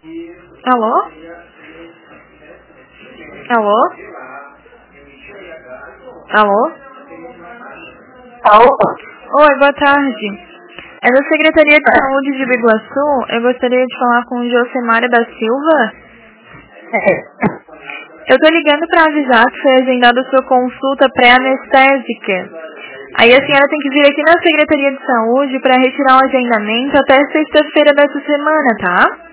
Alô? Alô? Alô? Alô? Oi, boa tarde. É da Secretaria de Saúde de Biguaçu. Eu gostaria de falar com Josemária da Silva. Eu tô ligando para avisar que foi agendada sua consulta pré-anestésica. Aí a senhora tem que vir aqui na Secretaria de Saúde para retirar o agendamento até sexta-feira dessa semana, tá?